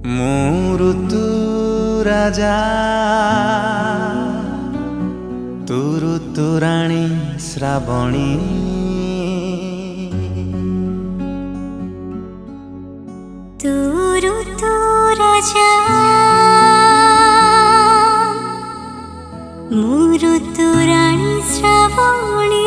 ମୁଁ ଋତୁ ରାଜା ତୁ ଋତୁ ରାଣୀ ଶ୍ରାବଣୀ। ତୁ ଋତୁ ରାଜା ମୁଁ ଋତୁ ରାଣୀ ଶ୍ରାବଣୀ।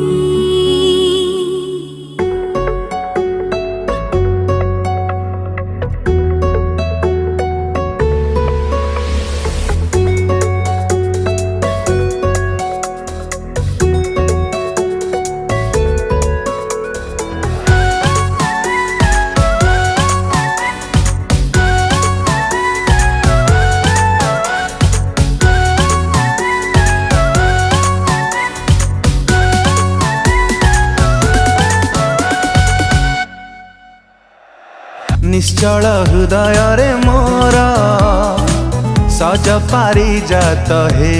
निश्चल हृदय रे मोर सज पारिजात हे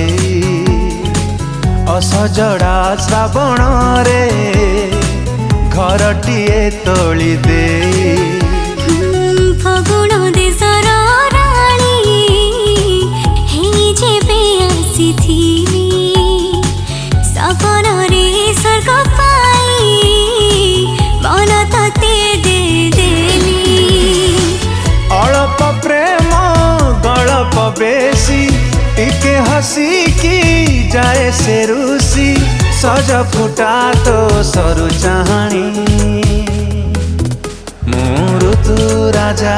असजड़ा श्रावण रे घरटिए तोली दे। फगुण देशर राणी हे जेबे आसीथिली सपन रे स्वर्ग पाई मन तते दे देली। अल्प प्रेम गल्प बेसी टिके हसी की जाए से रुसी सज फुटा तो सरु चाहणी। ମୁଁ ଋତୁ राजा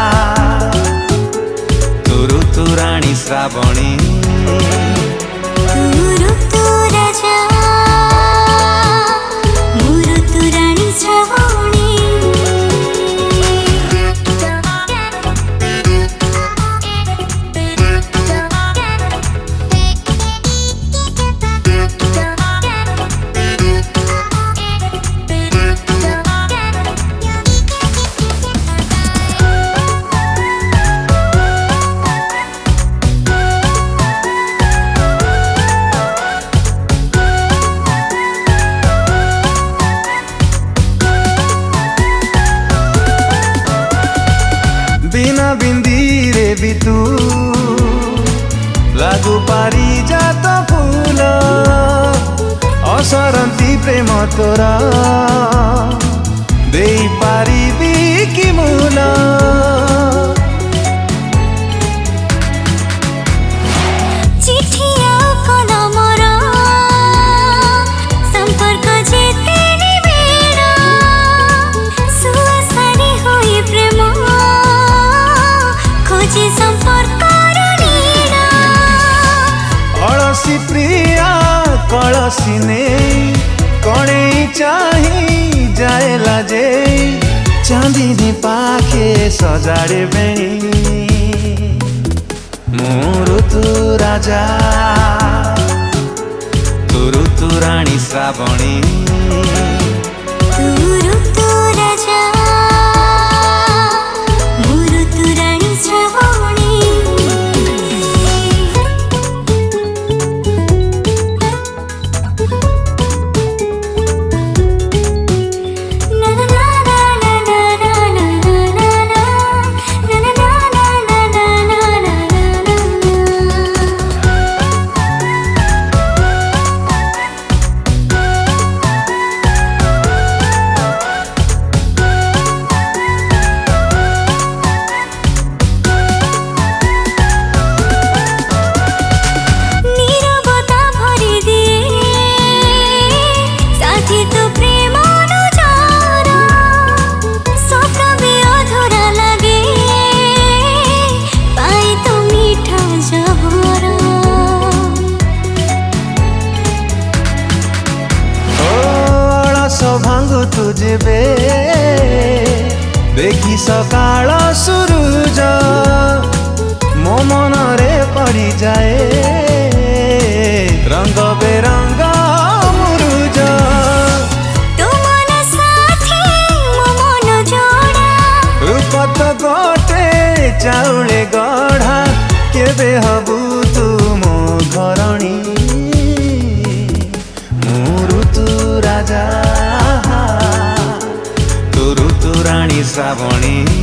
तू ऋतु राणी श्रावणी। तू ऋतु राजा ମୁଁ ऋतु राणी श्रावणी। बिना बिंदी रे भी तू लागू पारिजात फूल असरंती प्रेम तोरा दे पारिबी कि मूल। चिठी आउ कलमर संपर्क जेते निबिड़ सुआसारी होई प्रेम खोजे संपर्क नीड़। अलसी प्रिया कलसी ने कणे चाही जाए लाजे चांदीनी पाखे सजाड़े बेणी। ମୁଁ ଋତୁ राजा तू ऋतु राणी श्रावणी। तू ऋतु राजा ମୁଁ ऋतु राणी श्रावणी। भांगु तुझे देखी सकाळ सूरज मो मन रे पड़ी जाए रंग बेरंग मुरुज। रूप तो गोटे चाउले गढ़ा केबे हबु तू मो घरणी। ମୁଁ ଋତु राजा तू ऋतु राणी श्रावणी।